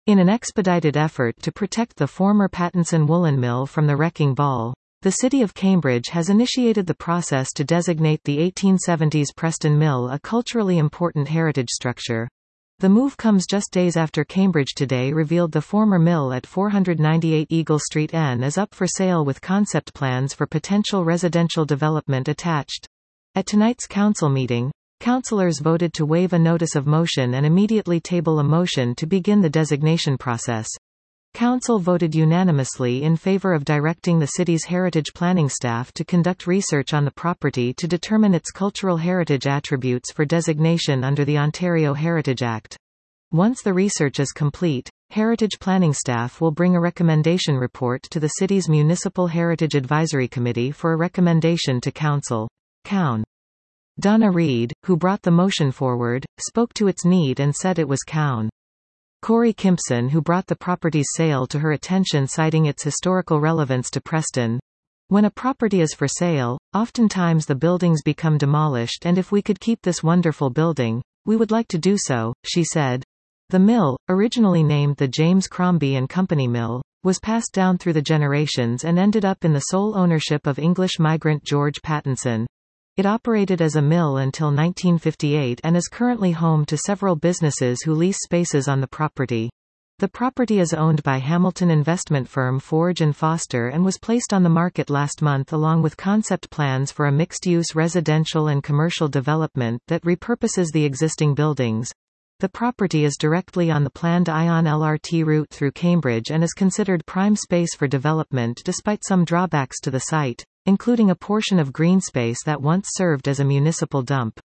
In an expedited effort to protect the former Pattinson woolen mill from the wrecking ball, the City of Cambridge has initiated the process to designate the 1870s Preston Mill a culturally important heritage structure. The move comes just days after Cambridge Today revealed the former mill at 498 Eagle Street N is up for sale with concept plans for potential residential development attached. At tonight's council meeting, councillors voted to waive a notice of motion and immediately table a motion to begin the designation process. Council voted unanimously in favour of directing the city's heritage planning staff to conduct research on the property to determine its cultural heritage attributes for designation under the Ontario Heritage Act. Once the research is complete, heritage planning staff will bring a recommendation report to the city's Municipal Heritage Advisory Committee for a recommendation to Council. Cown. Donna Reid, who brought the motion forward, spoke to its need and said it was Cown. Corey Kimpson, who brought the property's sale to her attention, citing its historical relevance to Preston. When a property is for sale, oftentimes the buildings become demolished, and if we could keep this wonderful building, we would like to do so, she said. The mill, originally named the James Crombie and Company Mill, was passed down through the generations and ended up in the sole ownership of English migrant George Pattinson. It operated as a mill until 1958 and is currently home to several businesses who lease spaces on the property. The property is owned by Hamilton investment firm Forge & Foster and was placed on the market last month along with concept plans for a mixed-use residential and commercial development that repurposes the existing buildings. The property is directly on the planned Ion LRT route through Cambridge and is considered prime space for development despite some drawbacks to the site, including a portion of green space that once served as a municipal dump.